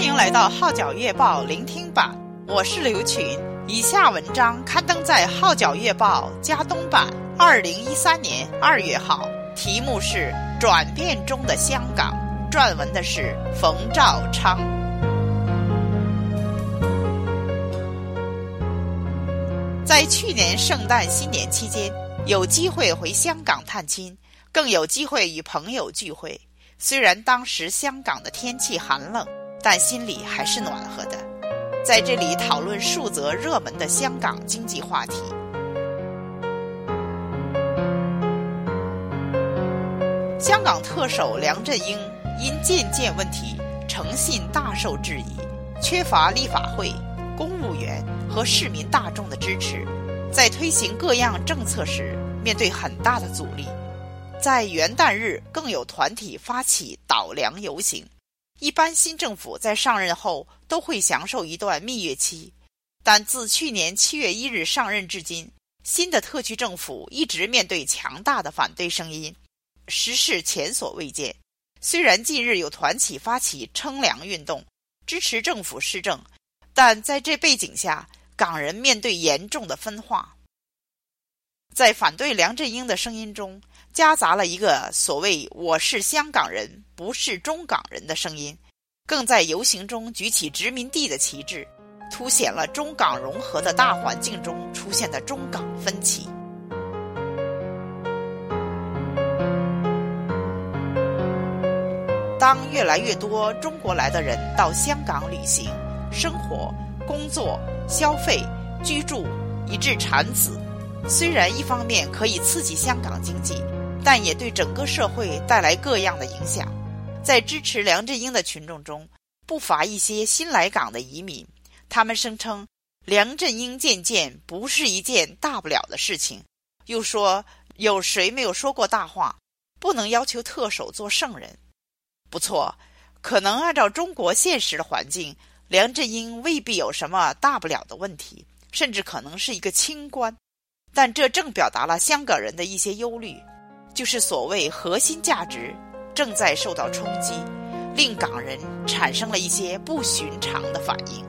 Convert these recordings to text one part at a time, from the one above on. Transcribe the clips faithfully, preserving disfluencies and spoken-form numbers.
欢迎来到号角月报聆听版，我是刘群。以下文章刊登在号角月报加东版二零一三年二月号，题目是转变中的香港，撰文的是冯兆昌。在去年圣诞新年期间，有机会回香港探亲，更有机会与朋友聚会。虽然当时香港的天气寒冷，但心里还是暖和的。在这里讨论数则热门的香港经济话题。香港特首梁振英因僭建问题诚信大受质疑，缺乏立法会、公务员和市民大众的支持，在推行各样政策时面对很大的阻力。在元旦日更有团体发起倒梁游行。一般新政府在上任后都会享受一段蜜月期，但自去年七月一日上任至今，新的特区政府一直面对强大的反对声音，实是前所未见。虽然近日有团体发起称梁运动，支持政府施政，但在这背景下，港人面对严重的分化。在反对梁振英的声音中，夹杂了一个所谓我是香港人不是中港人的声音，更在游行中举起殖民地的旗帜，凸显了中港融合的大环境中出现的中港分歧。当越来越多中国来的人到香港旅行、生活、工作、消费、居住以至产子，虽然一方面可以刺激香港经济，但也对整个社会带来各样的影响。在支持梁振英的群众中，不乏一些新来港的移民，他们声称梁振英僭建不是一件大不了的事情，又说有谁没有说过大话，不能要求特首做圣人。不错，可能按照中国现实的环境，梁振英未必有什么大不了的问题，甚至可能是一个清官，但这正表达了香港人的一些忧虑，就是所谓核心价值正在受到冲击，令港人产生了一些不寻常的反应。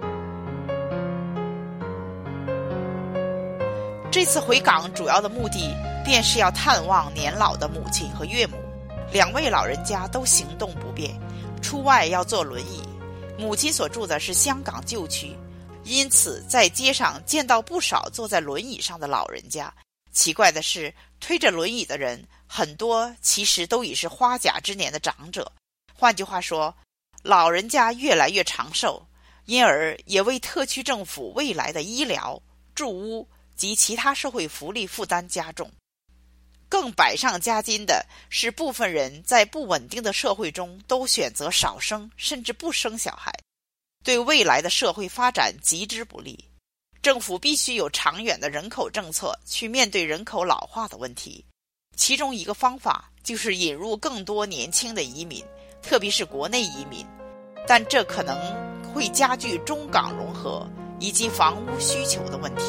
这次回港主要的目的便是要探望年老的母亲和岳母，两位老人家都行动不便，出外要坐轮椅。母亲所住的是香港旧区，因此在街上见到不少坐在轮椅上的老人家。奇怪的是，推着轮椅的人很多其实都已是花甲之年的长者，换句话说，老人家越来越长寿，因而也为特区政府未来的医疗、住屋及其他社会福利负担加重。更百上加斤的是，部分人在不稳定的社会中都选择少生甚至不生小孩，对未来的社会发展极之不利。政府必须有长远的人口政策去面对人口老化的问题，其中一个方法就是引入更多年轻的移民，特别是国内移民，但这可能会加剧中港融合以及房屋需求的问题。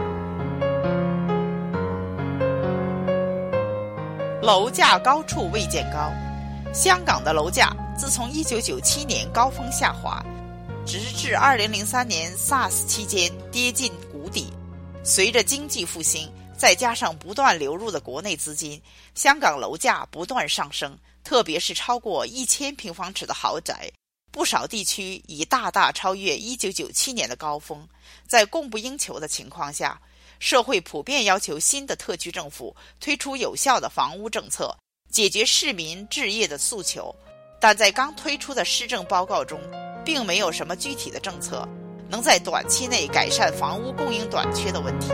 楼价高处未见高，香港的楼价自从一九九七年高峰下滑，直至二零零三年 SARS 期间跌进谷底。随着经济复兴，再加上不断流入的国内资金，香港楼价不断上升，特别是超过一千平方尺的豪宅，不少地区已大大超越一九九七年的高峰。在供不应求的情况下，社会普遍要求新的特区政府推出有效的房屋政策，解决市民置业的诉求。但在刚推出的施政报告中，并没有什么具体的政策能在短期内改善房屋供应短缺的问题。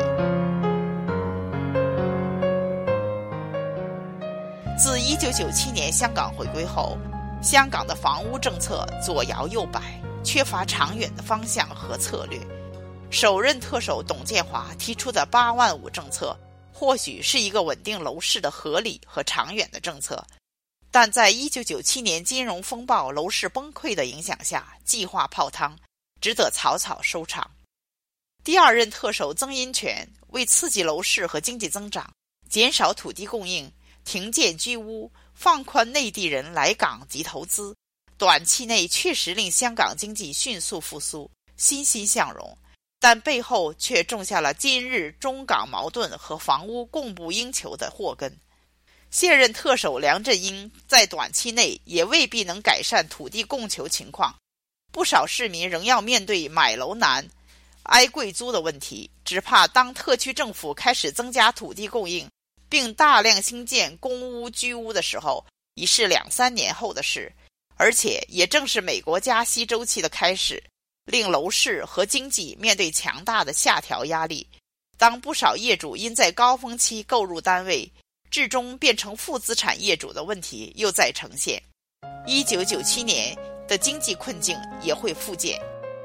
自一九九七年香港回归后，香港的房屋政策左摇右摆，缺乏长远的方向和策略。首任特首董建华提出的八万五政策，或许是一个稳定楼市的合理和长远的政策，但在一九九七年金融风暴楼市崩溃的影响下，计划泡汤，只得草草收场。第二任特首曾荫权为刺激楼市和经济增长，减少土地供应，停建居屋，放宽内地人来港及投资， 短期内确实令香港经济迅速复苏，欣欣向荣，但背后却种下了今日中港矛盾和房屋供不应求的祸根。现任特首梁振英在短期内也未必能改善土地供求情况，不少市民仍要面对买楼难、挨贵租的问题，只怕当特区政府开始增加土地供应，并大量兴建公屋居屋的时候，已是两三年后的事。而且也正是美国加息周期的开始，令楼市和经济面对强大的下调压力。当不少业主因在高峰期购入单位，至终变成负资产业主的问题又在呈现，一九九七年的经济困境也会复见。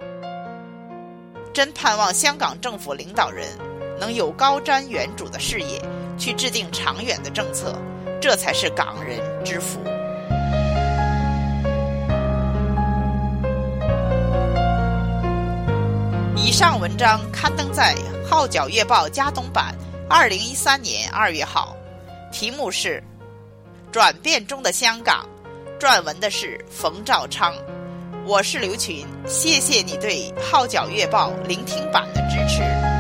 真盼望香港政府领导人能有高瞻远瞩的视野，去制定长远的政策，这才是港人之福。以上文章刊登在《号角月报》加东版二零一三年二月号，题目是《转变中的香港》，撰文的是冯兆昌。我是刘群，谢谢你对《号角月报》聆听版的支持。